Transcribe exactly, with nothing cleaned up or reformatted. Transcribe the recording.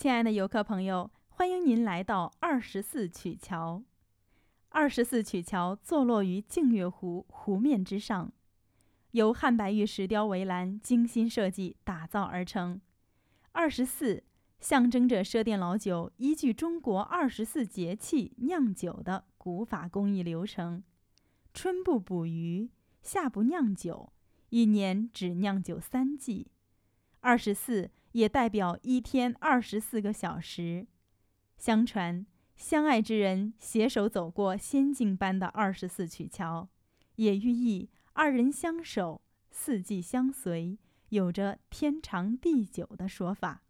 亲爱的游客朋友，欢迎您来到二十四曲桥。二十四曲桥坐落于净月湖湖面之上，由汉白玉石雕围栏精心设计打造而成。二十四象征着赊店老酒依据中国二十四节气酿酒的古法工艺流程，春不捕鱼，夏不酿酒，一年只酿酒三季。二十四也代表一天二十四个小时。相传，相爱之人携手走过仙境般的二十四曲桥，也寓意二人相守，四季相随，有着天长地久的说法。